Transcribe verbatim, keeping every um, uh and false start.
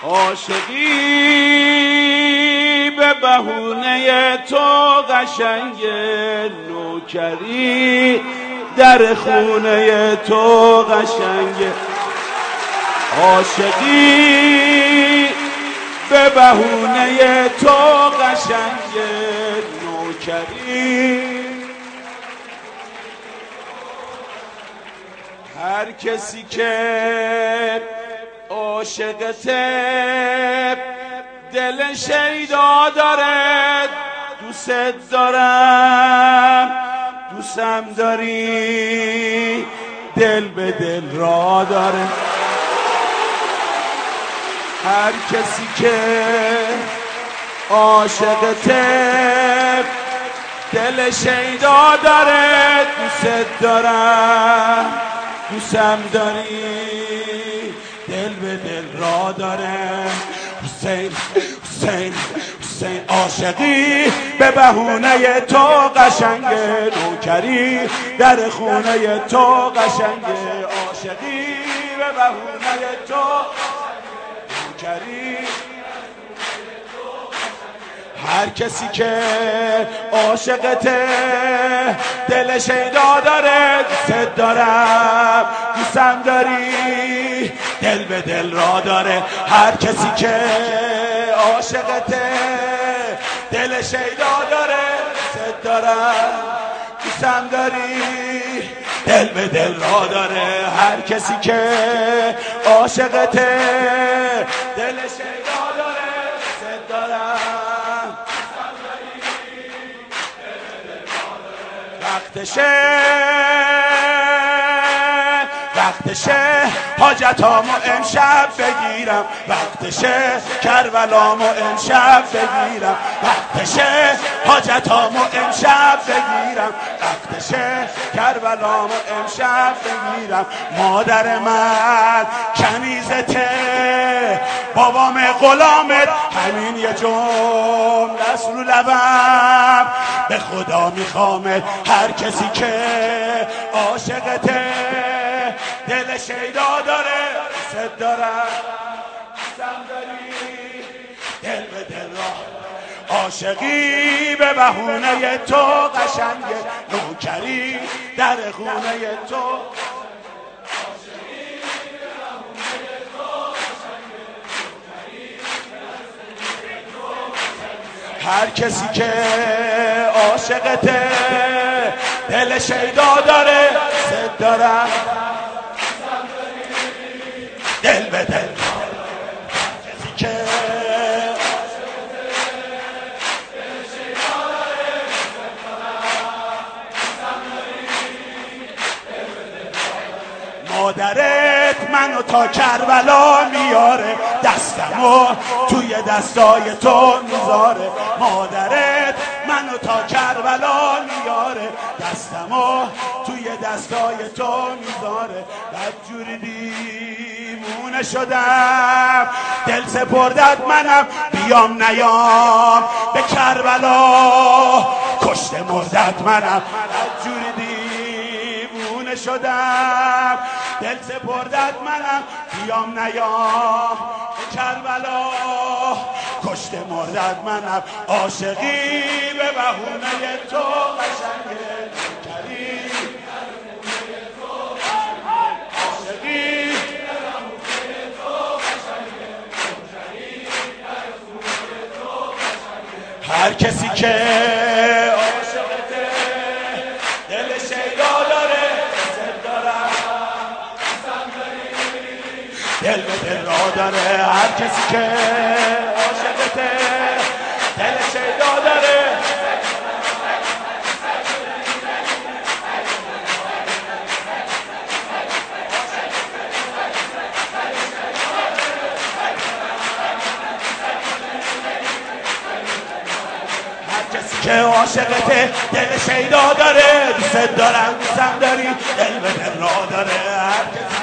عاشقی به بهونه تو قشنگ، نوکری در خونه تو قشنگ. عاشقی به بهونه تو قشنگ، نوکری. هر کسی که عاشقته دل شیدا داره، دوست دارم دوستم داری، دل به دل را داره. هر کسی که عاشقته دل شیدا داره، دوست دارم دوستم داری، دل به دل را داره. حسین حسین حسین عاشقی به بهونه تو قشنگ، نوکری در خونه تو قشنگ. عاشقی به بهونه تو نوکری. هر کسی که عاشقته دل شیدا داره، دوست دارم دوستم داری، دل به دل را داره. هر کسی که عاشقته دل شیدا داره، دوست دارم دوستم داری، دل به دل را داره. هر کسی که عاشقته دل شیدا داره، دوست دارم وقتشه وقتشه حاجتامو امشب بگیرم، وقتشه کربلامو امشب بگیرم، وقتشه حاجتامو امشب بگیرم، وقتشه کربلامو امشب بگیرم. مادر من کنیزته، بابام غلامت، همین یه جمله است رو لبم، به خدا میخوامت. هر کسی که عاشقته دل شیدا داره، دوست دارم دوستم داری، دل به دل را. عاشقی به بهونه تو قشنگ، نوکری در خونه تو. هر کسی که عاشقته دل شیدا داره، دوست دارم دل به دل. کسی که مادرت منو تا کربلا میاره، دستمو توی دستای تو میذاره. مادرت منو تا کربلا میاره، دستمو توی دستای تو میذاره. بدجوری دیوونه شدم، دل سپردت منم، بیام نیام به کربلا، کشته مردت منم. بدجوری دیوونه شدم، دل سپردت منم، بیام نیام به کربلا، کشته مردت منم. عاشقی به بهونه تو قشنگ، نوکری عاشقی به بهونه تو قشنگ، نوکری در خونه تو قشنگ. هر کسی که عاشقته دل شیدا داره، دوست دارم دل به دل را داره. هر کسی که عاشقته دل شیدا داره، هر کسی که عاشقته دل شیدا داره، دوست دارم دوستم داری، دل به دل را داره. هر کسی